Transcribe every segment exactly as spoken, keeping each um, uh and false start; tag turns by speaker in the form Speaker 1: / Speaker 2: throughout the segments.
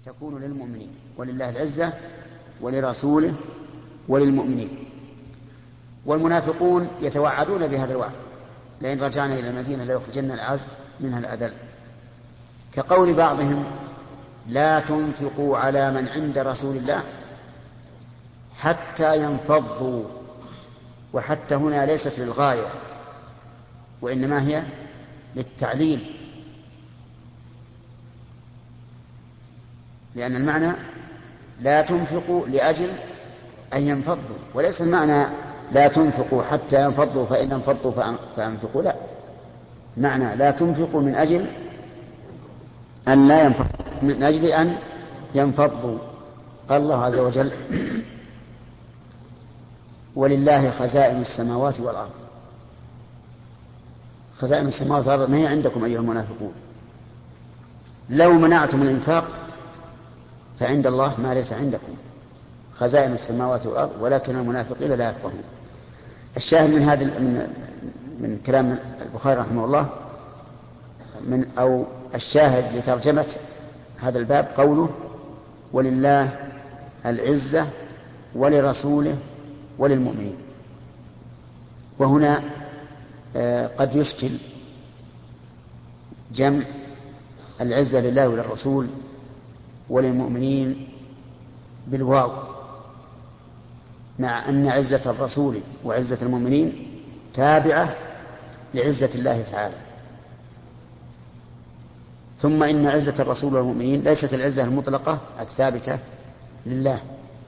Speaker 1: تكون للمؤمنين، ولله العزة ولرسوله وللمؤمنين. والمنافقون يتوعدون بهذا الوعد: لئن رجعنا إلى المدينة ليخرجن الأعز منها الأذل، كقول بعضهم: لا تنفقوا على من عند رسول الله حتى ينفضوا. وحتى هنا ليست للغاية، وإنما هي للتعليل، لأن المعنى لا تنفقوا لأجل أن ينفضوا، وليس المعنى لا تنفقوا حتى ينفضوا فإن انفضوا فأنفقوا، لا، معنى لا تنفقوا من أجل أن لا ينفضوا، من أجل أن ينفضوا. قال الله عز وجل: ولله خزائن السماوات والأرض. خزائن السماوات والأرض ما هي عندكم أيها المنافقون. لو منعتم الإنفاق فعند الله ما ليس عندكم، خزائن السماوات والأرض، ولكن المنافقين لا يفقهون. الشاهد من هذا من من كلام البخاري رحمه الله، من أو الشاهد لترجمة هذا الباب قوله: ولله العزة ولرسوله وللمؤمنين. وهنا قد يشكل جمع العزة لله وللرسول وللمؤمنين بالواو، مع أن عزة الرسول وعزة المؤمنين تابعة لعزة الله تعالى. ثم إن عزة الرسول والمؤمنين ليست العزة المطلقة الثابتة لله.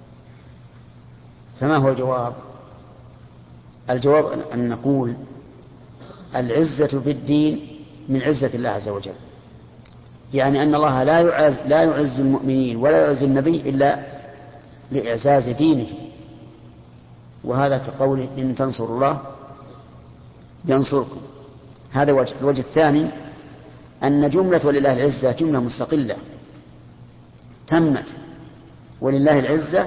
Speaker 1: فما هو الجواب؟ الجواب أن نقول: العزة بالدين من عزة الله عز وجل، يعني أن الله لا يعز, لا يعز المؤمنين ولا يعز النبي إلا لإعزاز دينه. وهذا كقوله: إن تنصروا الله ينصركم. هذا وجه. الوجه الثاني أن جملة ولله العزة جملة مستقلة تمت، ولله العزة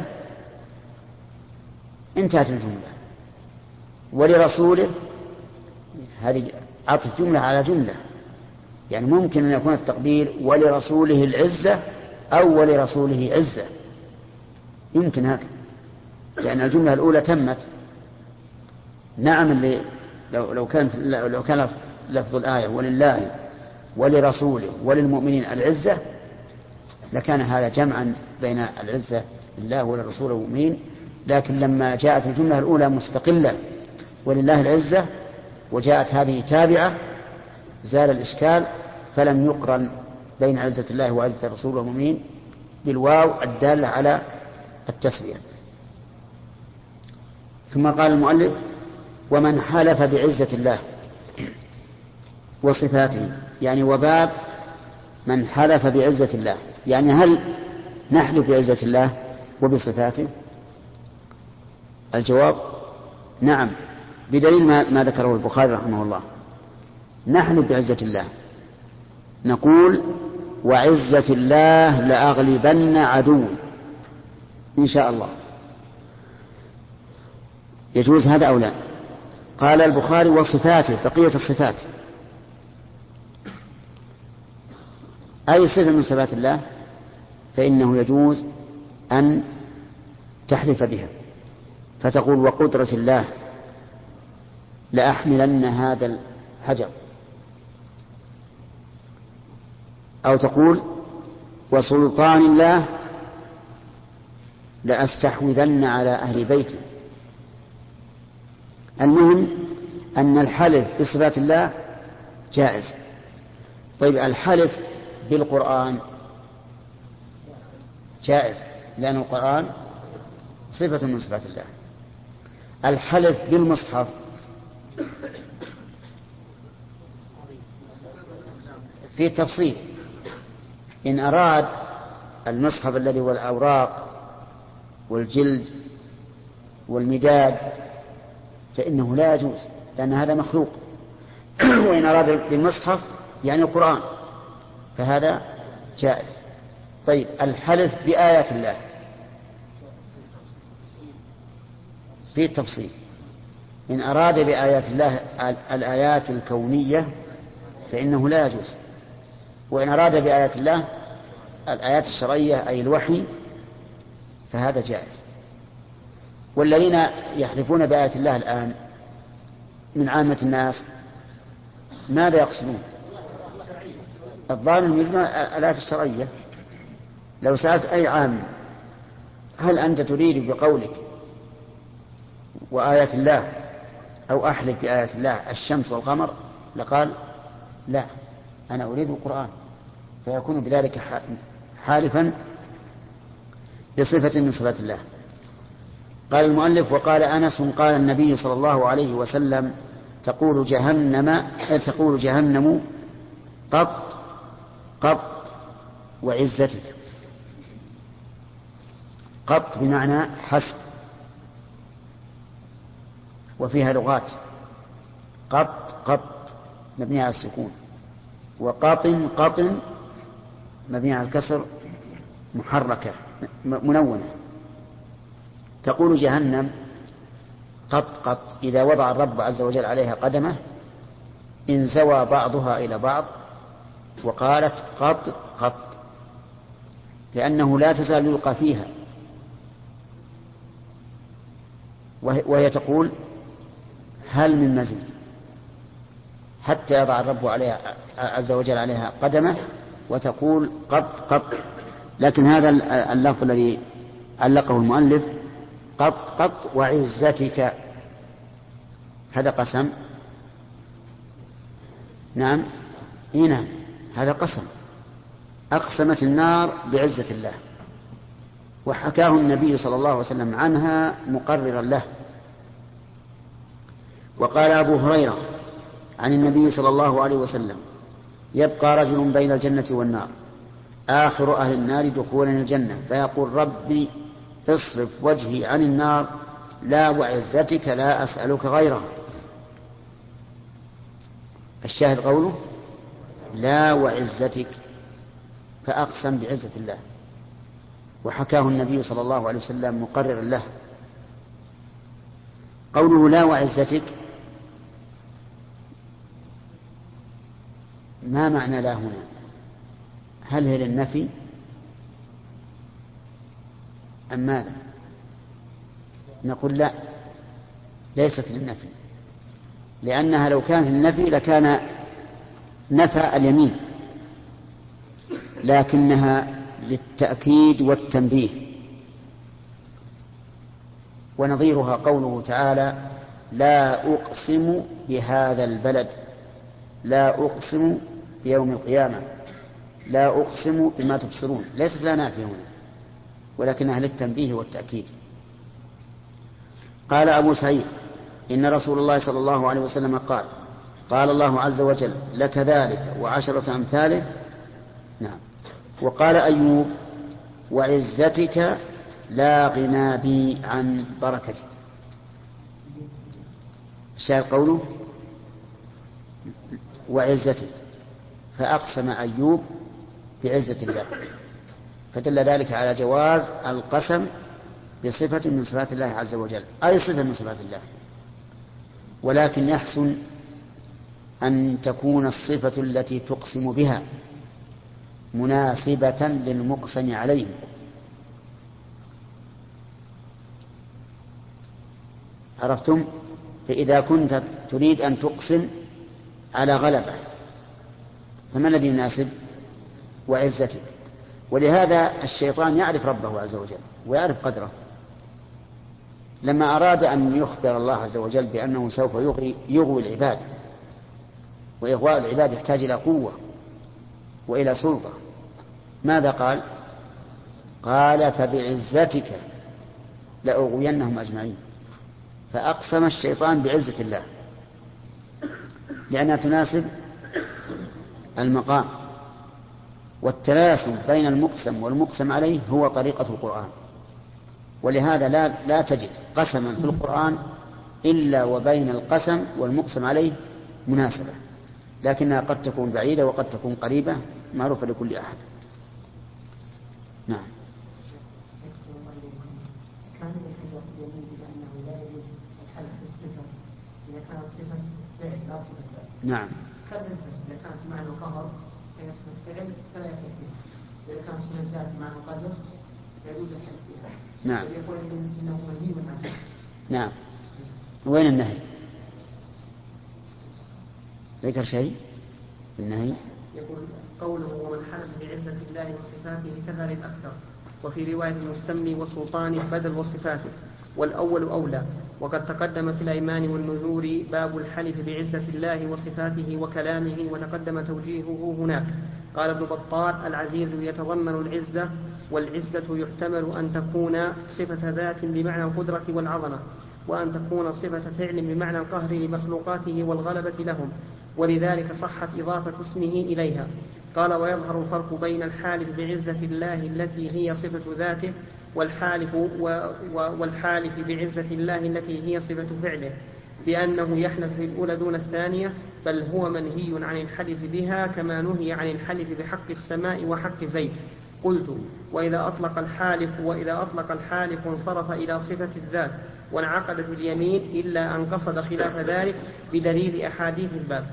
Speaker 1: انتهت الجملة، ولرسوله هذه عطف جملة على جملة، يعني ممكن أن يكون التقدير ولرسوله العزة أو ولرسوله عزة، يمكن هكذا، لأن الجملة الأولى تمت. نعم، اللي لو لو كان لو كان لفظ الآية ولله ولرسوله وللمؤمنين العزة لكان هذا جمعا بين العزة لله وللرسول والمؤمنين، لكن لما جاءت الجملة الأولى مستقلة ولله العزة وجاءت هذه تابعة زال الإشكال، فلم يقرن بين عزة الله وعزة الرسول والمؤمنين بالواو الدالة على التسوية. ثم قال المؤلف: ومن حلف بعزة الله وصفاته، يعني وباب من حلف بعزة الله، يعني هل نحلف بعزة الله وبصفاته؟ الجواب: نعم، بدليل ما, ما ذكره البخاري رحمه الله. نحلف بعزة الله، نقول: وعزة الله لأغلبن عدو إن شاء الله. يجوز هذا أو لا؟ قال البخاري: وصفاته، بقية الصفات، أي صفة من صفات الله فإنه يجوز أن تحلف بها، فتقول: وقدرة الله لأحملن هذا الحجر، أو تقول: وسلطان الله لأستحوذن على أهل بيتي. المهم أن الحلف بصفات الله جائز. طيب، الحلف بالقرآن جائز، لأن القرآن صفة من صفات الله. الحلف بالمصحف في تفصيل، إن أراد المصحف الذي هو الأوراق والجلد والمداد فإنه لا يجوز، لأن هذا مخلوق. وإن أراد بالمصحف يعني القرآن فهذا جائز. طيب، الحلف بآيات الله في التفصيل، إن أراد بآيات الله الآيات الكونية فإنه لا يجوز، وإن أراد بآيات الله الآيات الشرعية أي الوحي فهذا جائز. والذين يحلفون بآيات الله الآن من عامة الناس ماذا يقصدون؟ الظالم يريدون الآيات الشرعية. لو سألت أي عام هل أنت تريد بقولك وآيات الله أو أحلف بآيات الله الشمس والقمر لقال لا، أنا أريد القرآن، فيكون بذلك حالفا بصفة من صفات الله. قال المؤلف: وقال أنس قال النبي صلى الله عليه وسلم: تقول جهنم تقول جهنم قط قط وعزتك. قط بمعنى حسب، وفيها لغات. قط قط مبني على السكون، وقاطن قطن مبني على الكسر محركة منونة. تقول جهنم قط قط إذا وضع الرب عز وجل عليها قدمه انزوى بعضها إلى بعض وقالت قط قط، لأنه لا تزال يلقى فيها، وهي تقول هل من مزيد، حتى يضع الرب عليها عز وجل عليها قدمه وتقول قط قط. لكن هذا اللفظ الذي علقه المؤلف قط قط وعزتك هذا قسم. نعم هنا هذا قسم، أقسمت النار بعزة الله، وحكاه النبي صلى الله عليه وسلم عنها مقررا له. وقال أبو هريرة عن النبي صلى الله عليه وسلم: يبقى رجل بين الجنة والنار آخر أهل النار دخولا الجنة فيقول: ربي اصرف وجهي عن النار، لا وعزتك لا أسألك غيرها. الشاهد قوله لا وعزتك، فأقسم بعزة الله، وحكاه النبي صلى الله عليه وسلم مقررا له. قوله لا وعزتك ما معنى لا هنا؟ هل هي للنفي أم ماذا؟ نقول لا، ليست للنفي، لأنها لو كانت للنفي لكان نفى اليمين، لكنها للتأكيد والتنبيه. ونظيرها قوله تعالى: لا أقسم بهذا البلد، لا أقسم بيوم القيامة، لا أقسم بما تبصرون، ليست لا نافية هنا ولكنها للتنبيه والتأكيد. قال أبو سعيد: إن رسول الله صلى الله عليه وسلم قال: قال الله عز وجل: لك ذلك وعشرة أمثاله. نعم. وقال أيوب: وعزتك لا غنى بي عن بركتك. الشاهد قوله وعزتك، فأقسم أيوب بعزة الله، فدل ذلك على جواز القسم بصفة من صفات الله عز وجل، أي صفة من صفات الله. ولكن يحسن أن تكون الصفة التي تقسم بها مناسبة للمقسم عليه. عرفتم؟ فإذا كنت تريد أن تقسم على غلبة فما الذي يناسب؟ وعزتك. ولهذا الشيطان يعرف ربه عز وجل ويعرف قدره، لما أراد أن يخبر الله عز وجل بأنه سوف يغوي, يغوي العباد، وإغواء العباد يحتاج إلى قوة وإلى سلطة، ماذا قال؟ قال فبعزتك لأغوينهم أجمعين. فأقسم الشيطان بعزة الله لأنها تناسب المقام. والتناسب بين المقسم والمقسم عليه هو طريقة القرآن، ولهذا لا, لا تجد قسما في القرآن إلا وبين القسم والمقسم عليه مناسبة، لكنها قد تكون بعيدة وقد تكون قريبة معروفة لكل أحد. نعم. نعم.
Speaker 2: كالرزق إذا كانت معنى قهر فيصبح فعل فلا يكون. إذا كان اسم الذات مع القدر يجوز الحلف فيها.
Speaker 1: نعم.
Speaker 2: يقول إنه منهي عنه.
Speaker 1: نعم. وين النهي؟ ذكر شيء النهي؟
Speaker 2: يقول قوله ومن حلف بعزة الله وصفاته كذا للأكثر، وفي رواية المستملي وسلطانه بدل وصفاته، والأول أولى. وقد تقدم في الأيمان والنذور باب الحلف بعزة الله وصفاته وكلامه، وتقدم توجيهه هناك. قال ابن بطال العزيز يتضمن العزة، والعزة يحتمل أن تكون صفة ذات بمعنى القدرة والعظمة، وأن تكون صفة فعل بمعنى القهر لمخلوقاته والغلبة لهم، ولذلك صحت إضافة اسمه إليها. قال ويظهر الفرق بين الحالف بعزة الله التي هي صفة ذاته والحالف, و والحالف بعزة الله التي هي صفة فعله، بأنه يحلف في الأولى دون الثانية، بل هو منهي عن الحلف بها كما نهي عن الحلف بحق السماء وحق زيد. قلت وإذا أطلق الحالف وإذا أطلق الحالف انصرف إلى صفة الذات وانعقدت اليمين، إلا أن قصد خلاف ذلك بدليل أحاديث الباب.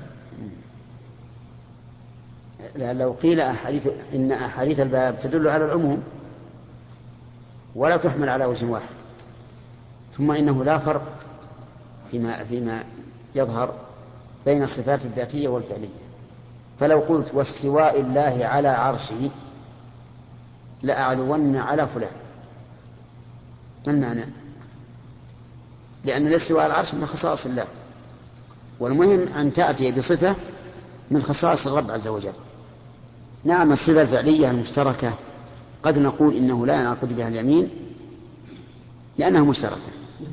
Speaker 1: لو قيل أحاديث إن أحاديث الباب تدل على العموم ولا تحمل على وجه واحد، ثم إنه لا فرق فيما, فيما يظهر بين الصفات الذاتية والفعلية. فلو قلت واستواء الله على عرشه لأعلون على فلان، ما المعنى؟ لأن الاستواء على العرش من خصائص الله، والمهم أن تأتي بصفة من خصائص الرب عز وجل. نعم الصفة الفعلية المشتركة قد نقول إنه لا ينعقد بها اليمين لأنها مشتركة،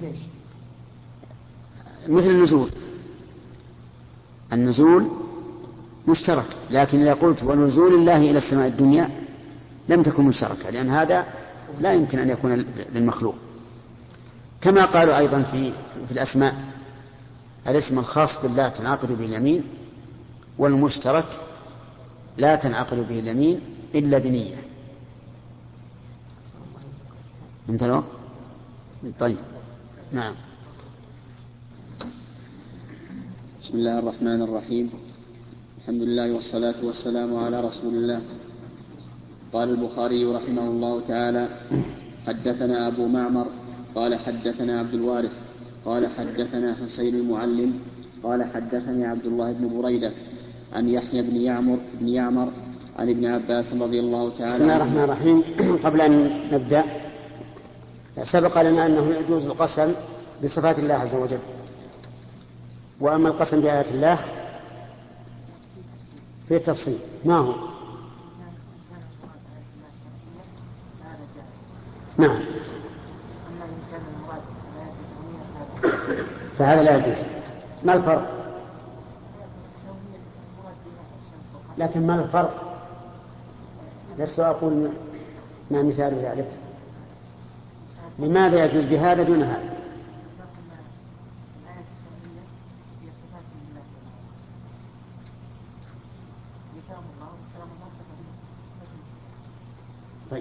Speaker 1: مثل النزول. النزول مشترك، لكن إذا قلت ونزول الله إلى السماء الدنيا لم تكن مشتركة، لأن هذا لا يمكن أن يكون للمخلوق. كما قالوا أيضا في, في الأسماء الاسم الخاص بالله تنعقد به اليمين، والمشترك لا تنعقد به اليمين إلا بنية. انت الوقت؟ طيب نعم.
Speaker 3: بسم الله الرحمن الرحيم. الحمد لله والصلاة والسلام على رسول الله. قال البخاري رحمه الله تعالى حدثنا أبو معمر قال حدثنا عبد الوارث قال حدثنا حسين المعلم قال حدثني عبد الله بن بريدة عن يحيى بن يعمر بن يعمر عن ابن عباس رضي الله تعالى.
Speaker 1: بسم الله الرحمن الرحيم. قبل أن نبدأ سبق لنا أنه يجوز القسم بصفات الله عز وجل، وأما القسم بآيات الله في التفصيل ما هو؟ نعم، فهذا لا يجوز. ما الفرق؟ لكن ما الفرق؟ لست أقول ما مثال ذلك. لماذا يجوز بهذا دون هذا؟ طيب.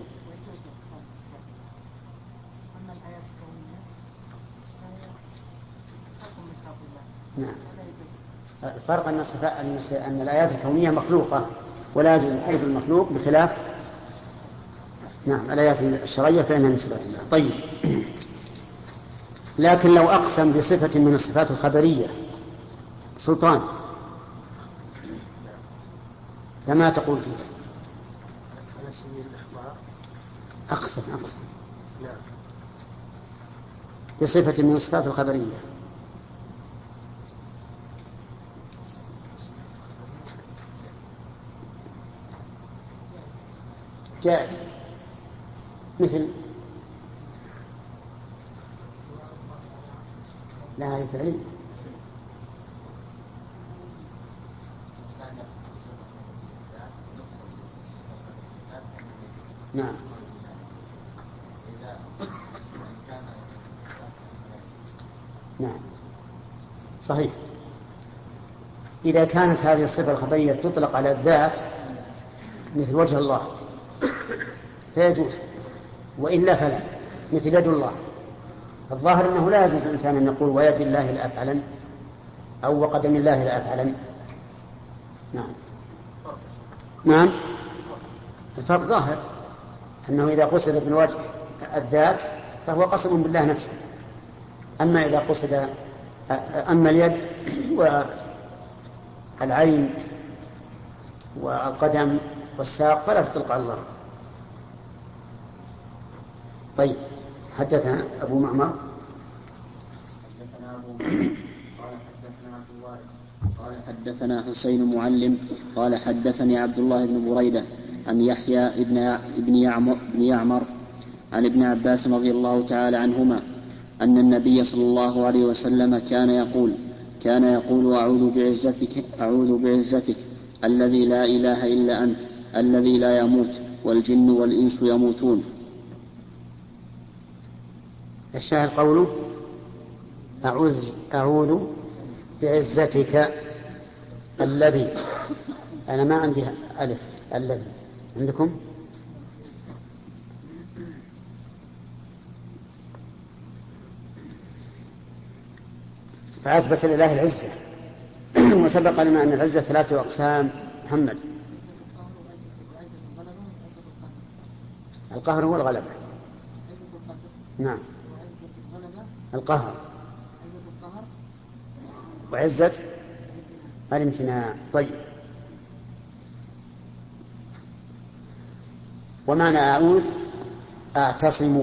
Speaker 1: نعم. الفرق أن, أن الآيات الكونية مخلوقة ولا يجوز الحلف المخلوق، بخلاف نعم الآيات الشرعية فإنها من صفات الله. طيب. لكن لو أقسم بصفة من الصفات الخبرية سلطان فما تقول فيه؟ أقسم أقسم بصفة من الصفات الخبرية جائز، مثل لا هذه فعلية. نعم. نعم صحيح. إذا كانت هذه الصفة الخبرية تطلق على الذات مثل وجه الله فيجوز، وإلا فلا، مثل يد الله. الظاهر أنه لا يجوز الإنسان أن يقول ويد الله لأفعلن أو وقدم الله لأفعلن. نعم. نعم الفرق ظاهر أنه إذا قصد بالوجه الذات فهو قسم بالله نفسه، أما إذا قصد أما اليد والعين والقدم والساق فلا تطلق على الله. طيب حدثنا أبو معمر
Speaker 3: حدثنا أبو معمر قال حدثنا عبد الله قال حدثنا حسين معلم قال حدثني عبد الله بن بريدة عن يحيى ابن ابن يعمر, ابن يعمر عن ابن عباس رضي الله تعالى عنهما أن النبي صلى الله عليه وسلم كان يقول كان يقول أعوذ بعزتك أعوذ بعزتك الذي لا إله إلا أنت الذي لا يموت والجن والإنس يموتون.
Speaker 1: الشاهد قوله أعوذ, أعوذ بعزتك الذي، أنا ما عندي ألف، الذي عندكم؟ فأثبت لله العزة. وسبق لنا أن العزة ثلاثة أقسام. محمد. القهر هو الغلبة. نعم القهر وعزة الامتناع. طيب ومعنى أعوذ أعتصم،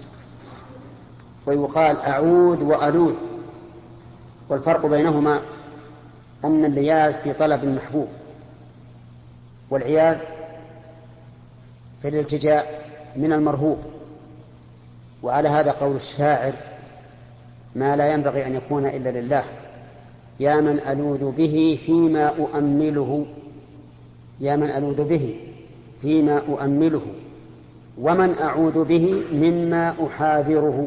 Speaker 1: ويقال أعوذ وألوذ، والفرق بينهما أن اللياذ في طلب المحبوب والعياذ في الالتجاء من المرهوب. وعلى هذا قول الشاعر ما لا ينبغي أن يكون إلا لله يا من ألوذ به فيما أؤمله يا من ألوذ به فيما أؤمله ومن أعوذ به مما أحاذره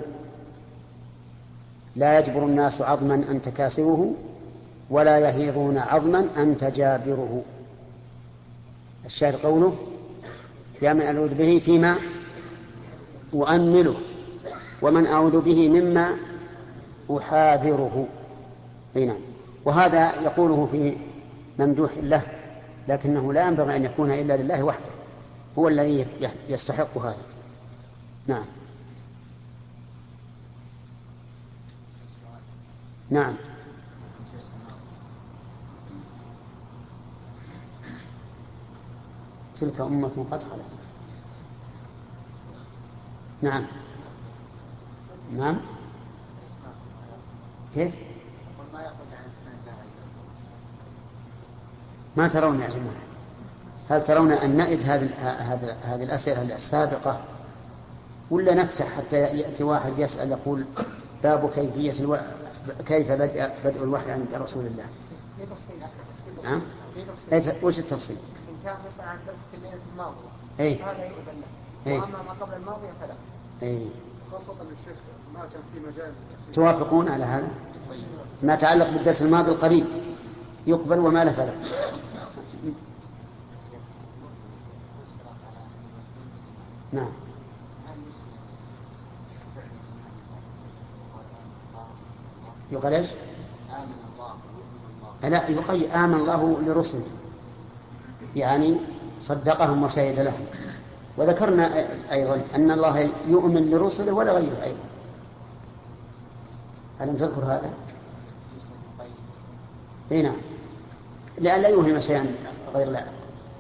Speaker 1: لا يجبر الناس عظما أنت كاسره ولا يهيضون عظما أنت جابره. الشاعر قوله يا من ألوذ به فيما أؤمله ومن أعوذ به مما أحاذره. نعم. وهذا يقوله في ممدوح له، لكنه لا ينبغي أن يكون إلا لله وحده، هو الذي يستحق هذا. نعم نعم تلك أمة قد خلت. نعم نعم كيف ما ترون يا جماعة؟ هل ترون أن نعد هذه هذه الأسئلة السابقة ولا نفتح حتى يأتي واحد يسأل يقول باب كيفية الو... كيف بدأ بدء الوحي عند رسول الله؟ نعم وش التفصيل؟
Speaker 2: إن كان مثلا عن درس في الليلة الماضية
Speaker 1: أي
Speaker 2: هذا يؤذن له، وأما ما قبل الماضية فلا.
Speaker 1: أي
Speaker 4: خاصة الشيخ ما كان في مجال.
Speaker 1: توافقون على هذا؟ ما تعلق بالدرس الماضي القريب يقبل وما لا فلا. نعم يقال ايش؟ لا يقال آمن الله لرسله، يعني صدقهم وشهد لهم. وذكرنا أيضا أن الله يؤمن لرسله ولا غيره أيضا. ألم تذكر هذا؟ اي نعم، لأن لا يوهم شيئا غير الله.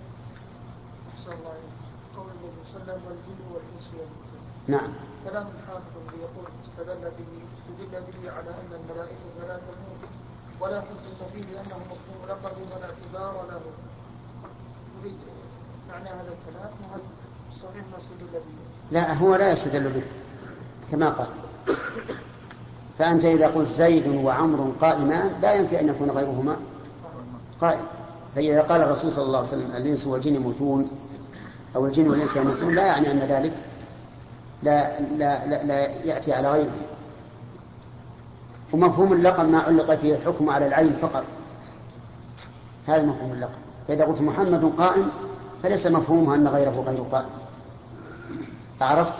Speaker 1: نعم
Speaker 4: كلام الحافظ يقول استدل به استدل به على أن الملائكة لا تموت ولا حجة فيه لأنه مفهوم لقب ولا اعتبار له. يريد معنى هذا الكلام وهل صحيح ما استدل به؟
Speaker 1: لا هو لا يستدل به كما قال. فأنت إذا قلت زيد وعمر قائمان لا ينفي أن يكون غيرهما قائم. فإذا قال الرسول صلى الله عليه وسلم الإنس والجن يموتون أو الجن والإنس يموتون لا يعني أن ذلك لا, لا, لا, لا يأتي على غيره. ومفهوم اللقب ما علق فيه الحكم على العين فقط، هذا مفهوم اللقب. فإذا قلت محمد قائم فليس مفهومها أن غيره غير قائم. أعرفت؟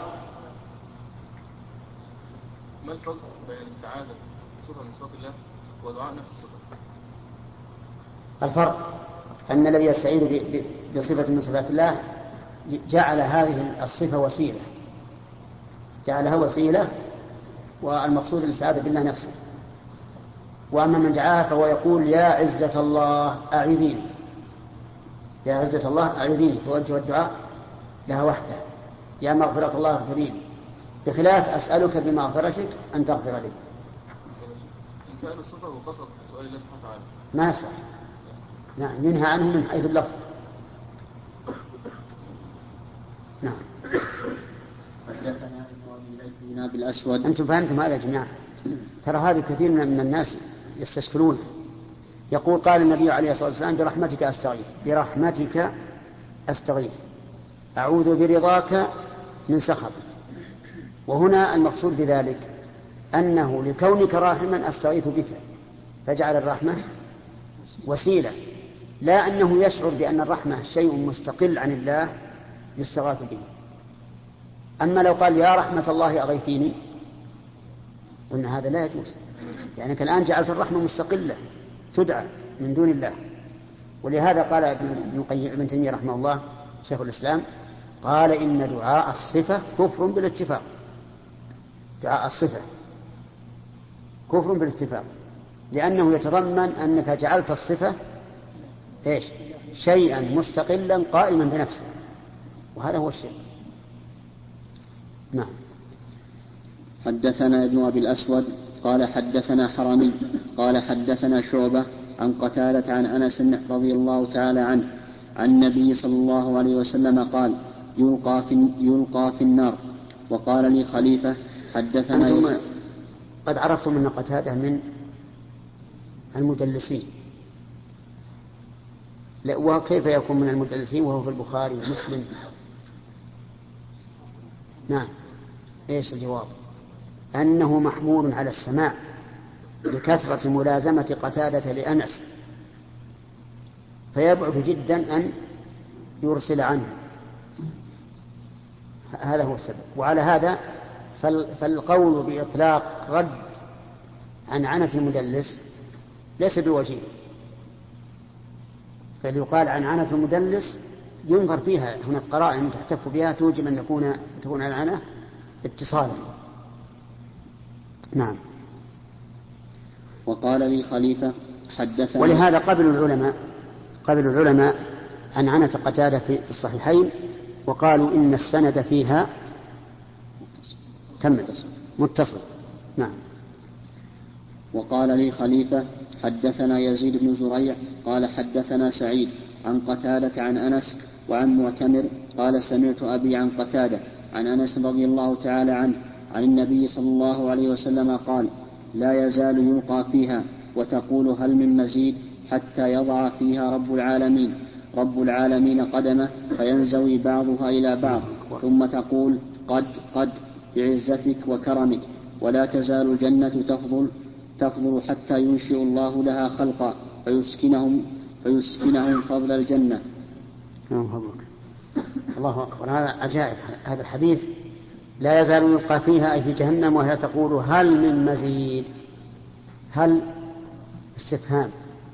Speaker 4: ما الفرق بين الاستعاذة بصفة من صفات الله ودعاء نفس الصفة؟
Speaker 1: الفرق أن الذي يستعيذ بصفة من صفات الله جعل هذه الصفة وسيلة، جعلها وسيلة، والمقصود الاستعاذة بالله نفسه. وأما من دعاها فهو يقول يا عزة الله أعيذيني، يا عزة الله أعيذيني، فوجه الدعاء لها وحدها، يا مغفرة الله اغفر لي، بخلاف أسألك بمغفرتك أن تغفر لي.
Speaker 5: إنسان الصفة وقصد سؤال الله سبحانه وتعالى
Speaker 1: ما يصح، نعم، ينهى عنه من حيث اللفظ. نعم.
Speaker 3: بالأسود.
Speaker 1: أنتم فهمتم هذا يا جماعة؟ ترى هذه كثير من الناس يستشكلون. يقول قال النبي عليه الصلاة والسلام برحمتك أستغيث، برحمتك أستغيث، أعوذ برضاك من سخطك. وهنا المقصود بذلك أنه لكونك راحما أستغيث بك، فجعل الرحمة وسيلة، لا أنه يشعر بأن الرحمة شيء مستقل عن الله يستغاث به. أما لو قال يا رحمة الله أغيثيني، قلنا هذا لا يجوز، يعني الآن جعلت الرحمة مستقلة تدعى من دون الله. ولهذا قال ابن تيمية رحمه الله شيخ الإسلام قال إن دعاء الصفة كفر بالاتفاق، دعاء الصفة كفر بالاتفاق، لأنه يتضمن أنك جعلت الصفة إيش؟ شيئا مستقلا قائما بنفسه، وهذا هو الشرك. نعم.
Speaker 3: حدثنا ابن أبي الأسود قال حدثنا حرمي قال حدثنا شعبة عن قتادة عن أنس رضي الله تعالى عنه عن النبي صلى الله عليه وسلم قال يلقى في, يلقى في النار. وقال لي خليفة حدثنا
Speaker 1: أنتم قد عرفتم أن قتادة من المدلسين، وكيف يكون من المدلسين وهو في البخاري ومسلم؟ نعم. إيش الجواب؟ أنه محمول على السماع لكثرة ملازمة قتادة لأنس، فيبعد جدا أن يرسل عنه، هذا هو السبب. وعلى هذا فالقول بإطلاق رد عن عنة المدلس ليس بوجيه، فليقال عن عنة المدلس ينظر فيها هناك قرائن تحتف بها توجب أن يكون تكون العنة اتصالا. نعم.
Speaker 3: وقال لي خليفة حدثنا.
Speaker 1: ولهذا قبل العلماء قبل العلماء عن عنة قتادة في الصحيحين، وقالوا إن السند فيها كم متصل. نعم.
Speaker 3: وقال لي خليفة حدثنا يزيد بن زريع قال حدثنا سعيد عن قتادة عن أنس وعن معتمر قال سمعت أبي عن قتادة عن أنس رضي الله تعالى عنه عن النبي صلى الله عليه وسلم قال لا يزال يلقى فيها وتقول هل من مزيد حتى يضع فيها رب العالمين رب العالمين قدمه فينزوي بعضها إلى بعض ثم تقول قد قد بعزتك وكرمك ولا تزال الجنة تفضل تفضل حتى ينشئ الله لها خلقا فيسكنهم فيسكنهم فضل الجنة.
Speaker 1: الله أكبر، هذا عجائب هذا الحديث. لا يزال يلقى فيها أي في جهنم وهي تقول هل من مزيد، هل استفهام،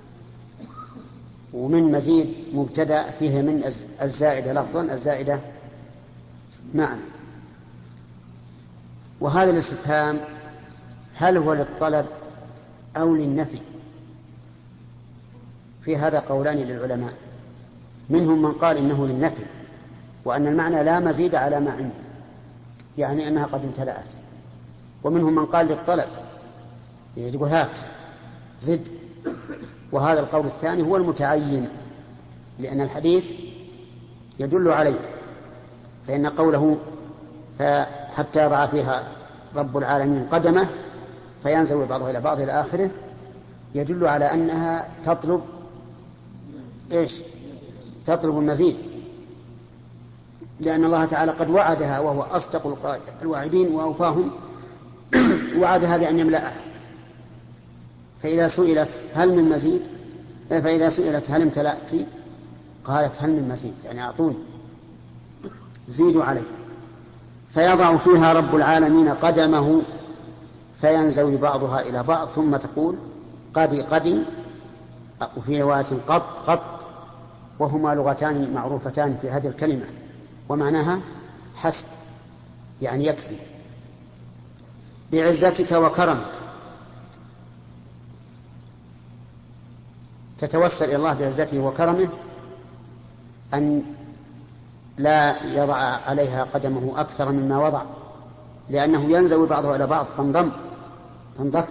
Speaker 1: ومن مزيد مبتدأ فيه من الزائدة لفظا الزائدة معنى. وهذا الاستفهام هل هو للطلب أو للنفي؟ في هذا قولان للعلماء، منهم من قال إنه للنفي وأن المعنى لا مزيد على ما عنده، يعني أنها قد امتلأت، ومنهم من قال للطلب يقول هات زد. وهذا القول الثاني هو المتعين، لأن الحديث يدل عليه، فإن قوله حتى يضع فيها رب العالمين قدمه فينزل بعضها إلى بعض إلى آخره يدل على أنها تطلب إيش؟ تطلب المزيد، لأن الله تعالى قد وعدها وهو أصدق الواعدين وأوفاهم وعدها بأن يملأها. فإذا سئلت هل من مزيد فإذا سئلت هل امتلأت قالت هل من مزيد، يعني أعطوني زيدوا عليه. فيضع فيها رب العالمين قدمه فينزوي بعضها إلى بعض ثم تقول قد قد، وفي رواية قط قط، وهما لغتان معروفتان في هذه الكلمة، ومعناها حسب، يعني يكفي. بعزتك وكرمك، تتوسل إلى الله بعزته وكرمه أن لا يضع عليها قدمه أكثر مما وضع، لأنه ينزوي بعضه إلى بعض، تنضم تنضك.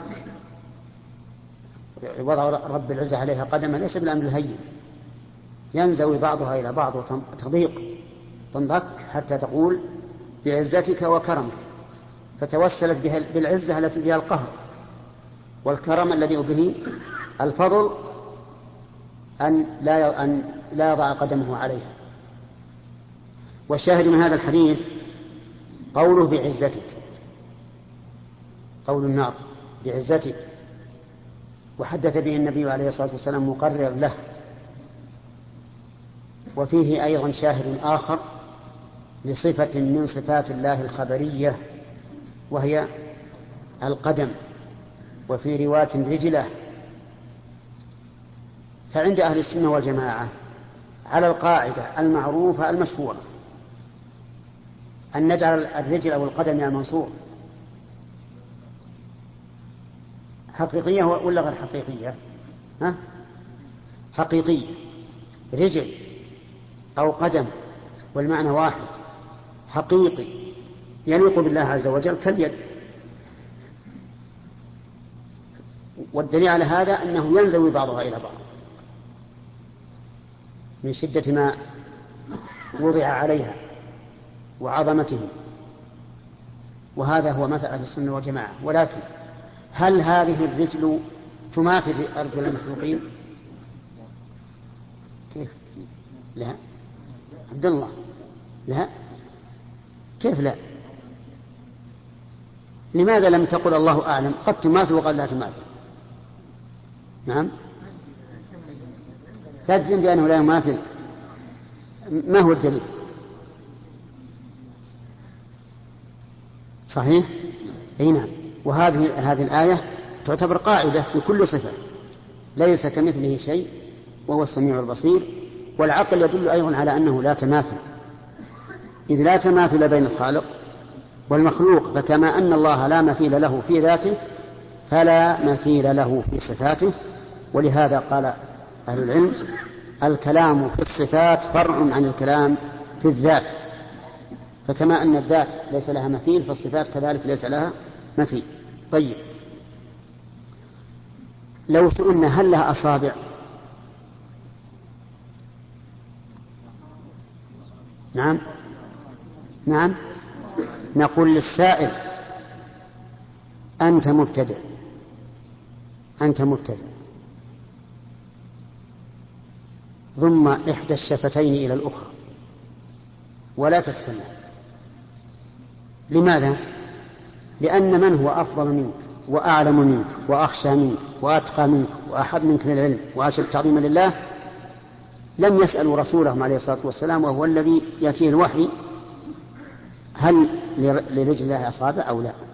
Speaker 1: وضع رب العزة عليها قدمه ليس بالأمر الهين، ينزوي بعضها إلى بعض وتضيق تنضك حتى تقول بعزتك وكرمك، فتوسلت بها بالعزة التي بها القهر، والكرم الذي به الفضل أن لا أن لا يضع قدمه عليها. والشاهد من هذا الحديث قوله بعزتك، قول النار بعزتك، وحدث به النبي عليه الصلاة والسلام مقرر له. وفيه أيضا شاهد آخر لصفة من صفات الله الخبرية، وهي القدم، وفي رواية رجله. فعند أهل السنة والجماعة على القاعدة المعروفة المشهورة أن نجعل الرجل أو القدم يا منصور حقيقية ولا غير حقيقية؟ ها؟ حقيقية، رجل أو قدم والمعنى واحد، حقيقي يليق بالله عز وجل كاليد. والدليل على هذا أنه ينزوي بعضها إلى بعض من شدة ما وضع عليها وعظمته، وهذا هو مثل أهل السنة والجماعة. ولكن هل هذه الرجل تماثل أرجل المخلوقين؟ كيف؟ لا. عبد الله، لا. كيف لا؟ لماذا لم تقل الله أعلم؟ قد تماثل وقد لا تماثل. نعم، تجزم بأنه لا يماثل. ما هو الدليل؟ صحيح؟ أي نعم. وهذه هذه الآية تعتبر قاعدة في كل صفة، ليس كمثله شيء وهو السميع البصير. والعقل يدل أيضا على أنه لا تماثل، إذ لا تماثل بين الخالق والمخلوق، فكما أن الله لا مثيل له في ذاته فلا مثيل له في صفاته. ولهذا قال أهل العلم الكلام في الصفات فرع عن الكلام في الذات، فكما أن الذات ليس لها مثيل فالصفات كذلك ليس لها مثيل. طيب، لو سئلنا هل لها أصابع؟ نعم نعم نقول للسائل أنت مبتدئ، أنت مبتدئ، ضم إحدى الشفتين إلى الأخرى ولا تسكنها. لماذا؟ لأن من هو أفضل منك وأعلم منك وأخشى منك وأتقى منك وأحب منك للعلم وأشد تعظيما لله لم يسألوا رسولهم عليه الصلاة والسلام وهو الذي يأتيه الوحي هل لرجل الله أصابع أو لا.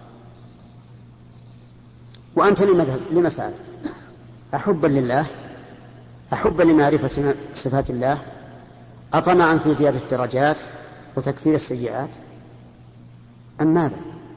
Speaker 1: وأنت لما سألت؟ أحبا لله، أحبا لمعرفة صفات الله، أطمعا في زيادة الدرجات وتكفير السيئات، أم ماذا؟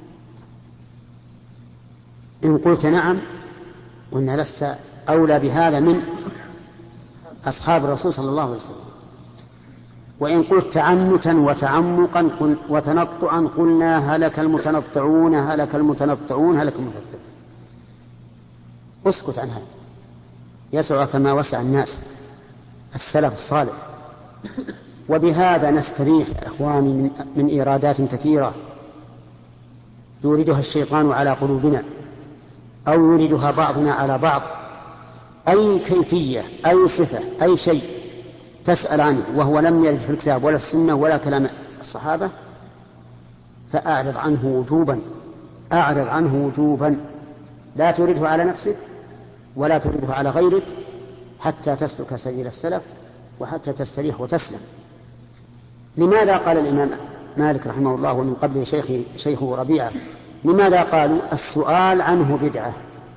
Speaker 1: إن قلت نعم قلنا لست أولى بهذا من أصحاب الرسول صلى الله عليه وسلم. وإن قلت تعنتا وتعمقا وتنطعا قلنا هلك المتنطعون هلك المتنطعون هلك المتنطعون. اسكت عن هذا، يسعك ما وسع الناس السلف الصالح. وبهذا نستريح إخواني من, من إيرادات كثيرة يريدها الشيطان على قلوبنا أو يريدها بعضنا على بعض. أي كيفية، أي صفة، أي شيء تسأل عنه وهو لم يرد في الكتاب ولا السنة ولا كلام الصحابة فأعرض عنه وجوبا، أعرض عنه وجوبا، لا تريده على نفسك ولا تريده على غيرك حتى تسلك سبيل السلف وحتى تستريح وتسلم. لماذا قال الإمام مالك رحمه الله ومن قبله شيخه, شيخه ربيعة لماذا قالوا السؤال عنه بدعة؟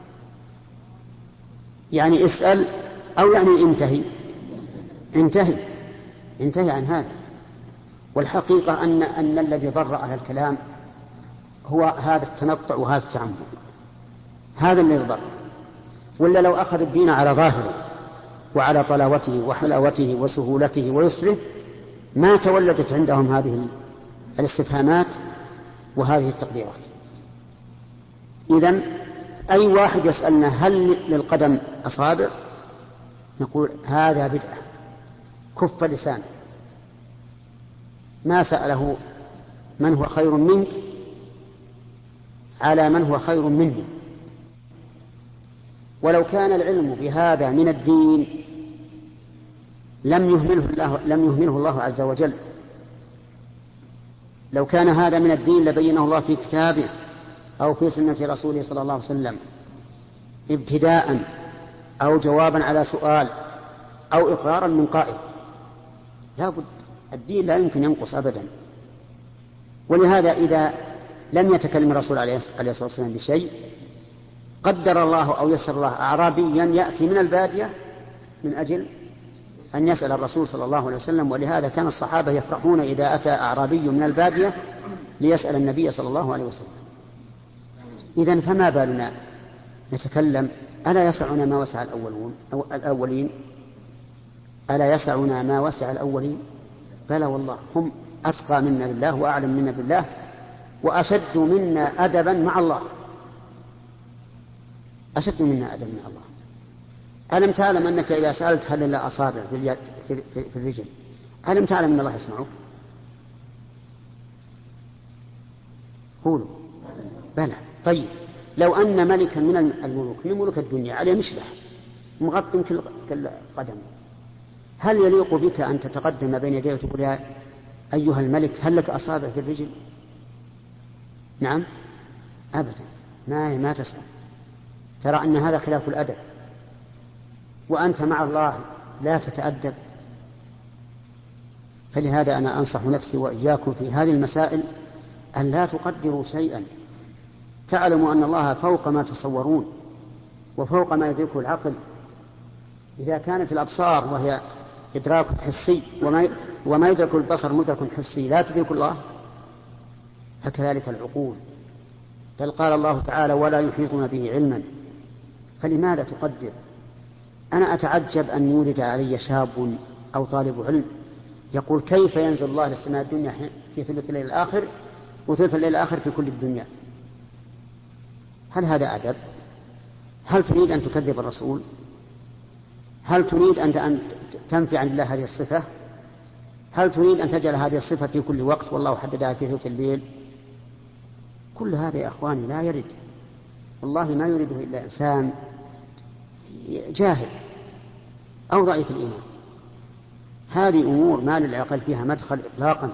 Speaker 1: يعني اسأل أو يعني انتهي انتهي انتهي عن هذا.
Speaker 6: والحقيقة أن أن الذي ضر على الكلام هو هذا التنطع وهذا التعمد، هذا الذي ضر. ولا لو أخذ الدين على ظاهره وعلى طلاوته وحلاوته وسهولته ويسره ما تولدت عندهم هذه الاستفهامات وهذه التقديرات. إذن أي واحد يسألنا هل للقدم أصابع نقول هذا بدعة، كف لسانه، ما سأله من هو خير منك على من هو خير مني. ولو كان العلم بهذا من الدين لم يهمله الله, لم يهمله الله عز وجل. لو كان هذا من الدين لبينه الله في كتابه أو في سنة رسوله صلى الله عليه وسلم ابتداء أو جوابا على سؤال أو إقرارا من قائل. لا بد، الدين لا يمكن ينقص أبدا. ولهذا إذا لم يتكلم الرسول عليه الصلاة والسلام بشيء قدر الله أو يسر الله أعرابيا يأتي من البادية من أجل أن يسأل الرسول صلى الله عليه وسلم. ولهذا كان الصحابة يفرحون إذا أتى أعرابي من البادية ليسأل النبي صلى الله عليه وسلم. إذن فما بالنا نتكلم؟ ألا يسعنا ما وسع الأولون أو الأولين؟ ألا يسعنا ما وسع الأولين؟ بلى والله، هم أتقى منا بالله وأعلم منا بالله وأشد منا أدبا مع الله، أشد منا أدبا مع الله. ألم تعلم أنك إذا سألت هل لله أصابع في, في, في, في الرجل ألم تعلم أن الله يسمعك؟ قولوا بلى. طيب لو أن ملكا من الملوك من ملوك الدنيا عليه مشلح مغطٍ كل قدم، هل يليق بك أن تتقدم بين يديه وتقول يا أيها الملك هل لك أصابع في الرجل؟ نعم أبدا، ما ما تسأل. ترى أن هذا خلاف الأدب، وأنت مع الله لا تتأدب. فلهذا أنا أنصح نفسي وإياكم في هذه المسائل أن لا تقدروا شيئا. تعلموا أن الله فوق ما تصورون وفوق ما يدركه العقل. إذا كانت الأبصار وهي إدراك حسي وما, وما يدرك البصر مدرك حسي لا تدرك الله، فكذلك العقول. بل قال الله تعالى ولا يحيطون به علما، فلماذا تقدر؟ أنا أتعجب أن يولد علي شاب أو طالب علم يقول كيف ينزل الله للسماء الدنيا في ثلث الليل الآخر وثلث الليل الآخر في كل الدنيا؟ هل هذا أدب؟ هل تريد أن تكذب الرسول؟ هل تريد أن تنفي عن الله هذه الصفة؟ هل تريد أن تجعل هذه الصفة في كل وقت والله حددها في ثلث الليل؟ كل هذا يا أخواني لا يرد، والله ما يريده إلا إنسان جاهل أو ضعيف الإيمان. هذه أمور ما للعقل فيها مدخل إطلاقا.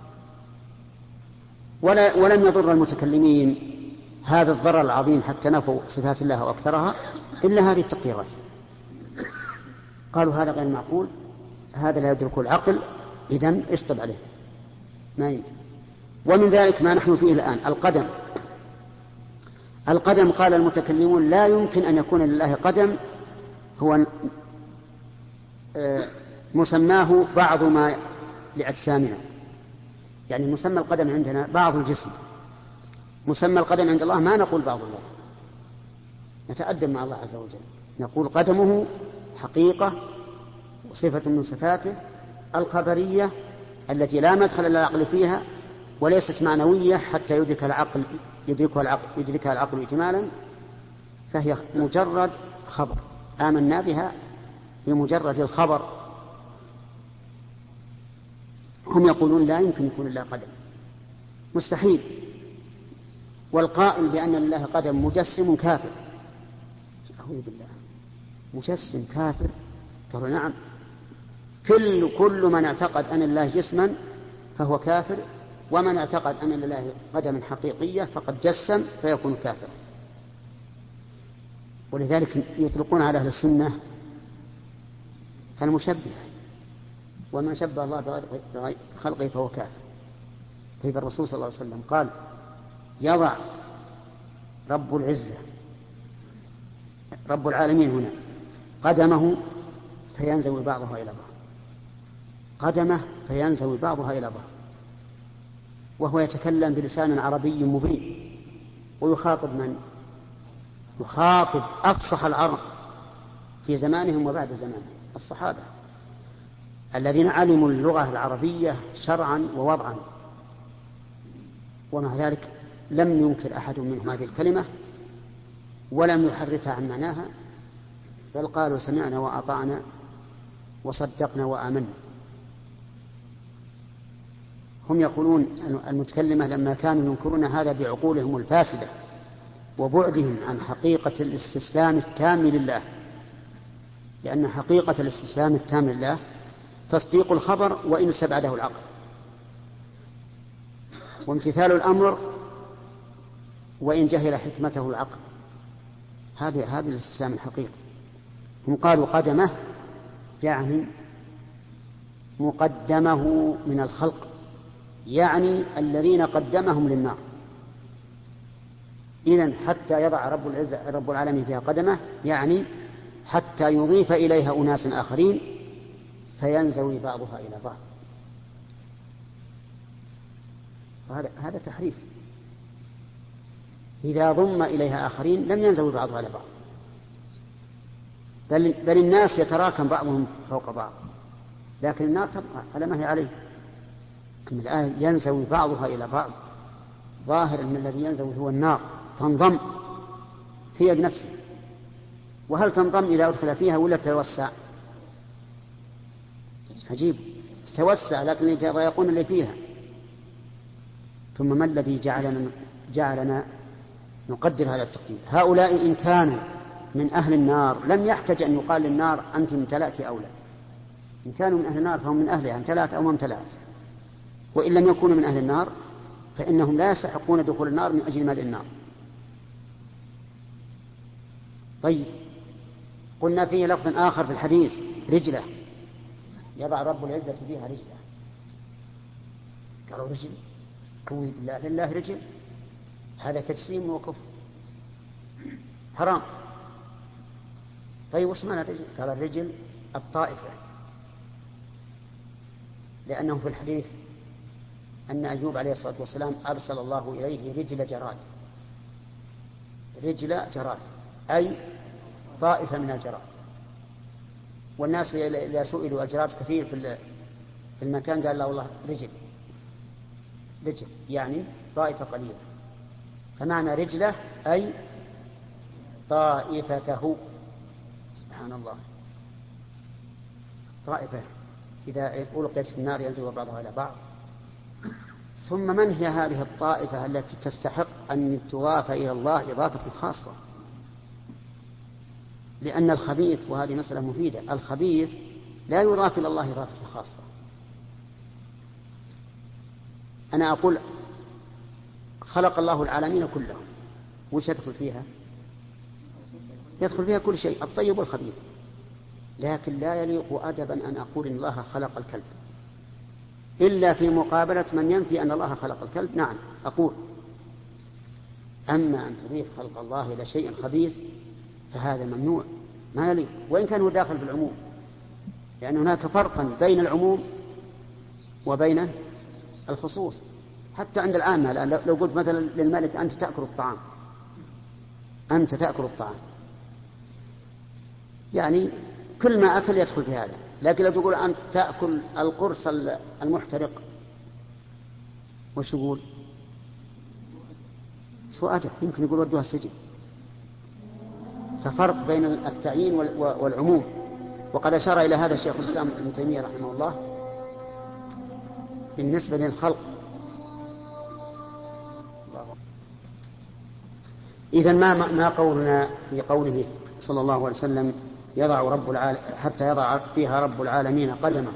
Speaker 6: ولا ولم يضر المتكلمين هذا الضرر العظيم حتى نفوا صفات الله وأكثرها إلا هذه التقديرات. قالوا هذا غير معقول، هذا لا يدرك العقل، إذن اشطب عليه ما يمكن. ومن ذلك ما نحن فيه الآن القدم. القدم قال المتكلمون لا يمكن أن يكون لله قدم، هو مسماه بعض ما لأجسامنا، يعني مسمى القدم عندنا بعض الجسم، مسمى القدم عند الله ما نقول بعض الله، نتأدب مع الله عز وجل نقول قدمه حقيقة وصفة من صفاته الخبرية التي لا مدخل للعقل فيها وليست معنوية حتى يدرك العقل يدركها العقل, يدركها العقل إجمالا، فهي مجرد خبر آمنا بها بمجرد الخبر. هم يقولون لا يمكن يكون لله قدم، مستحيل. والقائل بأن لله قدم مجسم كافر. أعوذ بالله، مجسم كافر؟ قالوا نعم، كل كل من اعتقد أن لله جسما فهو كافر، ومن اعتقد أن لله قدم حقيقية فقد جسم فيكون كافر. ولذلك يطلقون على أهل السنة كالمشبه، ومن شبه الله بخلقه فهو كافر. طيب الرسول صلى الله عليه وسلم قال يضع رب العزة رب العالمين هنا قدمه فينزوي بعضها إلى بعض، قدمه فينزوي بعضها إلى بعض. وهو يتكلم بلسان عربي مبين، ويخاطب من؟ يخاطب أفصح العرب في زمانهم وبعد زمانهم، الصحابة الذين علموا اللغة العربية شرعا ووضعا، ومع ذلك لم ينكر أحد منهم هذه الكلمة ولم يحرفها عن معناها، بل قالوا سمعنا وأطعنا وصدقنا وآمنا. هم يقولون المتكلمة لما كانوا ينكرون هذا بعقولهم الفاسدة وبعدهم عن حقيقة الاستسلام التام لله، لأن حقيقة الاستسلام التام لله تصديق الخبر وإن استبعده العقل، وامتثال الأمر وإن جهل حكمته العقل. هذا هذا الاستسلام الحقيقي. هم قالوا قدمه يعني مقدمه من الخلق، يعني الذين قدمهم للنار. إذن حتى يضع رب العزة رب العالمين فيها قدمه، يعني حتى يضيف إليها أناس آخرين فينزوي بعضها إلى بعض. هذا هذا تحريف. إذا ضم إليها آخرين لم ينزوي بعضها إلى بعض، بل, بل الناس يتراكم بعضهم فوق بعض، لكن النار تبقى على ما هي عليه. أما الآية ينزوي بعضها إلى بعض، ظاهر أن الذي ينزوي هو النار، تنضم هي بنفسه. وهل تنضم إذا أدخل فيها ولا تتوسع؟ عجيب، تتوسع لكن يضايقون اللي فيها. ثم ما الذي جعلنا, جعلنا نقدر هذا التقدير؟ هؤلاء إن كانوا من أهل النار لم يحتج أن يقال للنار أنت امتلأت أو لا. إن كانوا من أهل النار فهم من أهلها، امتلأت أو ما امتلأت. وإن لم يكونوا من أهل النار فإنهم لا يستحقون دخول النار من أجل مال النار. طيب، قلنا فيه لفظ آخر في الحديث رجلة، يضع رب العزة فيها رجلة. قالوا رجل، قوي بالله لله رجل، هذا تجسيم وكفر حرام. طيب وش معنى الرجل؟ قال الرجل الطائفة، لأنه في الحديث أن أيوب عليه الصلاة والسلام أرسل الله إليه رجل جراد. رجل جراد أي طائفة من الجراد. والناس إذا سئلوا الجراد كثير في المكان قال لا والله رجل رجل يعني طائفة قليلة. فمعنى رجله أي طائفته. سبحان الله، طائفة إذا ألقيت في النار ينزل بعضها إلى بعض. ثم من هي هذه الطائفة التي تستحق أن تضاف إلى الله إضافة خاصة؟ لأن الخبيث، وهذه مسألة مفيدة، الخبيث لا يضاف إلى الله إضافة خاصة. أنا أقول خلق الله العالمين كلهم، وش يدخل فيها؟ يدخل فيها كل شيء، الطيب والخبيث. لكن لا يليق أدبا أن أقول إن الله خلق الكلب إلا في مقابلة من ينفي أن الله خلق الكلب. نعم أقول، أما أن تضيف خلق الله إلى شيء خبيث فهذا ممنوع، ما يليق، وإن كان هو داخل بالعموم، لأن هناك فرقا بين العموم وبين الخصوص. حتى عند العامة الآن لو قلت مثلا للملك أنت تأكل الطعام، أنت تأكل الطعام، يعني كل ما أكل يدخل في هذا. لكن لو تقول أنت تأكل القرص المحترق، وش يقول؟ سوء أدب، يمكن يقول ودوها السجن. ففرق بين التعيين والعموم. وقد أشار إلى هذا الشيخ الإسلام ابن تيمية رحمه الله بالنسبة للخلق. إذن ما ما قولنا في قوله صلى الله عليه وسلم يضع رب العالم حتى يضع فيها رب العالمين قدمه؟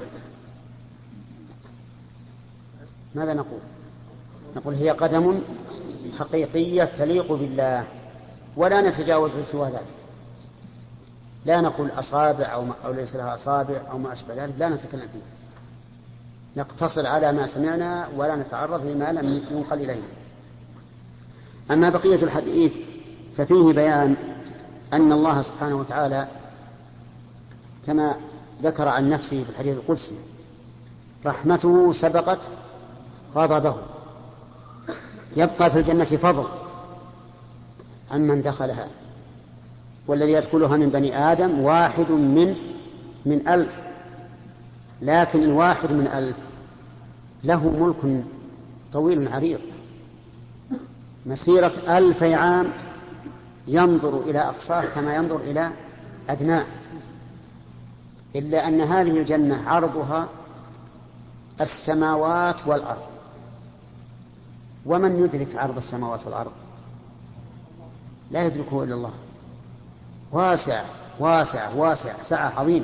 Speaker 6: ماذا نقول؟ نقول هي قدم حقيقية تليق بالله، ولا نتجاوز سوى ذلك. لا نقول أصابع أو, أو ليس لها أصابع أو ما أشبه ذلك، لا نتكلم فيه، نقتصر على ما سمعنا ولا نتعرض لما لم ينقل إلينا. أما بقية الحديث ففيه بيان أن الله سبحانه وتعالى كما ذكر عن نفسه في الحديث القدسي رحمته سبقت غضبه. يبقى في الجنة فضل عمن دخلها، والذي يدخلها من بني آدم واحد من من ألف، لكن الواحد من ألف له ملك طويل عريض مسيرة ألفي عام ينظر إلى أقصاه كما ينظر إلى أدناه، إلا أن هذه الجنة عرضها السماوات والأرض، ومن يدرك عرض السماوات والأرض؟ لا يدركه إلا الله. واسع واسع واسع، سعة عظيمة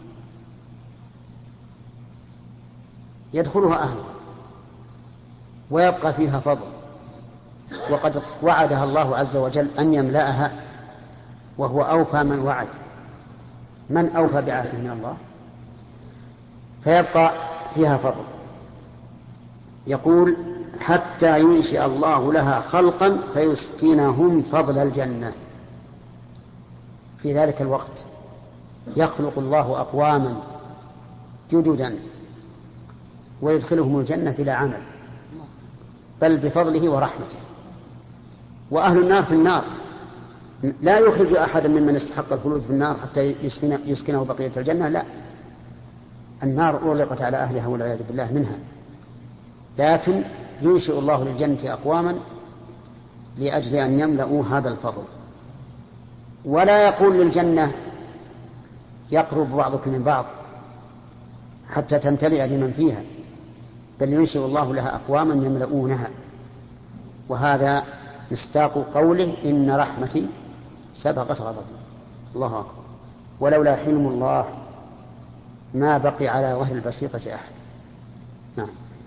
Speaker 6: يدخلها أهله ويبقى فيها فضل، وقد وعدها الله عز وجل أن يملأها، وهو أوفى من وعد. من أوفى بعهده من الله؟ فيبقى فيها فضل. يقول حتى ينشئ الله لها خلقا فيسكنهم فضل الجنة. في ذلك الوقت يخلق الله أقواما جددا ويدخلهم الجنة بلا عمل، بل بفضله ورحمته. وأهل النار في النار لا يخرج أحدا ممن استحق الخلود في النار حتى يسكنه بقية الجنة، لا، النار أغلقت على أهلها والعياذ بالله منها، لكن ينشئ الله للجنة أقواما لأجل أن يملأوا هذا الفضل. ولا يقول للجنة يقرب بعضكم من بعض حتى تمتلئ بمن فيها، بل ينشئ الله لها أقواما يملؤونها. وهذا مصداق قوله إن رحمتي سبقت غضبي. الله أكبر. ولولا حلم الله ما بقي على وجه البسيطة أحد. نعم.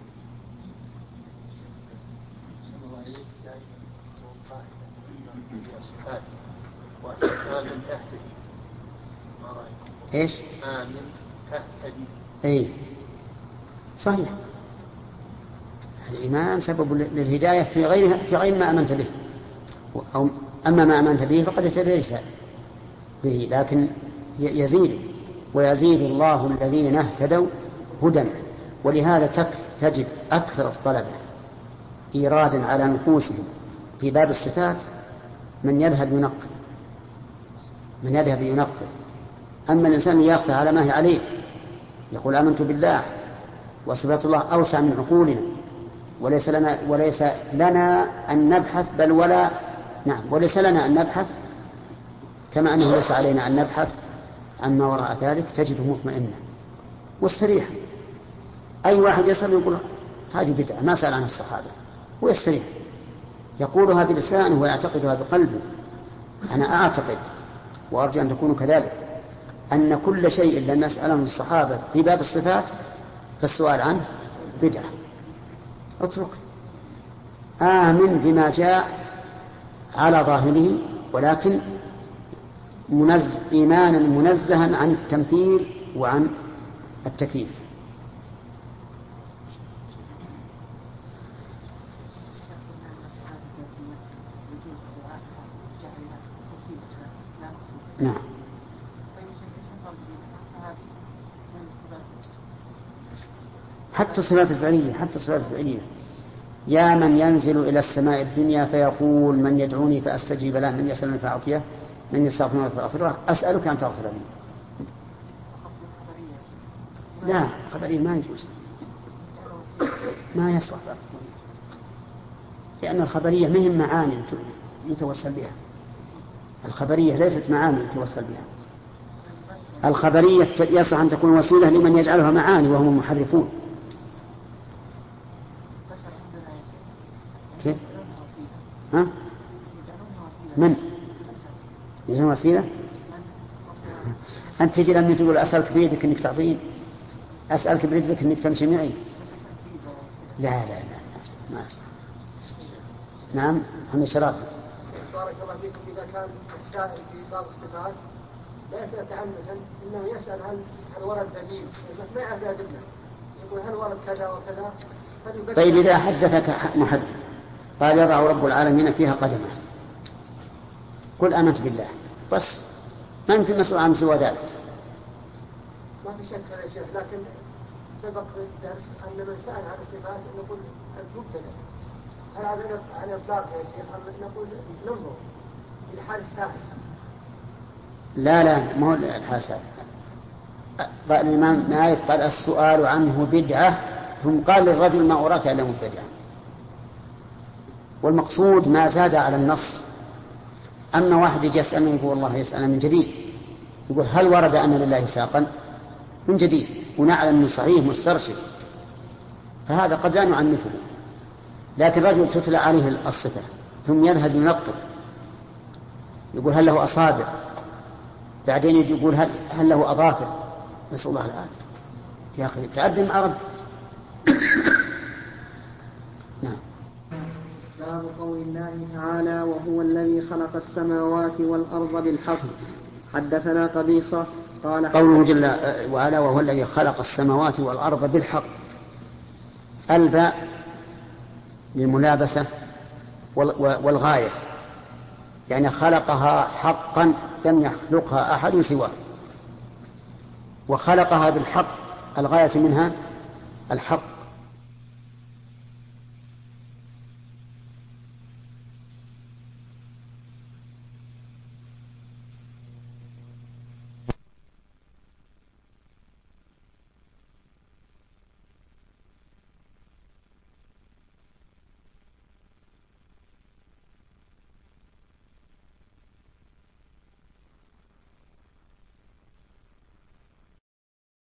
Speaker 6: ايش؟
Speaker 4: آمن تهتدي.
Speaker 6: اي صحيح، الإيمان سبب للهداية في غير في غير ما آمنت به، أو أما ما آمنت به فقد اهتديت به، لكن يزيد ويزيد الله الذين اهتدوا هدى. ولهذا تجد أكثر الطلبة إيرادا على نفوسهم في باب الصفات من يذهب ينقل من يذهب ينقل أما الإنسان يأخذ على ما هي عليه، يقول آمنت بالله وصفات الله أوسع من عقولنا، وليس لنا وليس لنا أن نبحث بل ولا نعم وليس لنا أن نبحث، كما أنه ليس علينا أن نبحث عما وراء ذلك. تجده مطمئنا واستريح. أي واحد يسأل يقول هذه بدعة ما سأل عنها الصحابة، ويستريح، يقولها بلسانه ويعتقدها بقلبه. أنا أعتقد وأرجو أن تكونوا كذلك أن كل شيء لم يسأله الصحابة في باب الصفات فالسؤال عنه بدعة. اترك، آمن بما جاء على ظاهره، ولكن منز... إيمانا منزها عن التمثيل وعن التكييف. نعم. حتى الصفات الفعلية حتى الصفات الفعلية يا من ينزل إلى السماء الدنيا فيقول من يدعوني فأستجيب له، من يسألني فأعطيه، من يستغفرني فأغفر له، أسألك أن تغفر لي. لا، خبرية ما يجوز، ما يصلح، لأن الخبرية مهم معاني يتوسل بها. الخبرية ليست معاني يتوسل بها. الخبرية يصح أن تكون وسيلة لمن يجعلها معاني وهم المحرفون. كيف؟ ها؟ من؟ يجعلون وسيلة؟ أنت تجي لما تقول أسألك بيدك أنك تعطيني، أسألك برجلك أنك تمشي معي. لا لا لا ما أسأل. نعم محمد شرافي.
Speaker 4: بارك الله فيكم. إذا كان السائل في باب الصفات لا يسأل تعمدا، إنه يسأل هل هل ورد دليل، ما يعرف أدلة، يقول هل ورد كذا وكذا.
Speaker 6: طيب إذا حدثك محدث قال يضع رب العالمين فيها قدمه، قل آمنت بالله بس، ما أنت مسؤول عن سوى ذلك.
Speaker 4: ما في شك يا شيخ، لكن سبق في الدرس أن من سأل عن الصفات نقول المبتدأ
Speaker 7: هل هذا على الإطلاق يا شيخ أم نقول ننظر إلى حال السائل؟
Speaker 6: لا لا ما هو الحاسب. قال الإمام مالك قال السؤال عنه بدعة، ثم قال للرجل ما أراك إلا مبتدعا. والمقصود ما زاد على النص. أما واحد يجي يسألني يقول والله يسأل من جديد، يقول هل ورد أن لله ساقا من جديد ونعلم من صحيح مسترشد، فهذا قد لا نعنفه. لكن رجل تتلى عليه الصفة ثم يذهب ينقل يقول هل له أصابع، بعدين يجي يقول هل, هل له أظافر، نسأل الله العافية. يا أخي تقدم مع رب. نعم.
Speaker 2: باب قول الله تعالى وهو الذي خلق السماوات والأرض بالحق. حدثنا قبيصة قال
Speaker 6: قوله جل وعلا وهو الذي خلق السماوات والأرض بالحق، الباء للملابسة والغاية، يعني خلقها حقا لم يخلقها أحد سواه، وخلقها بالحق الغاية منها الحق،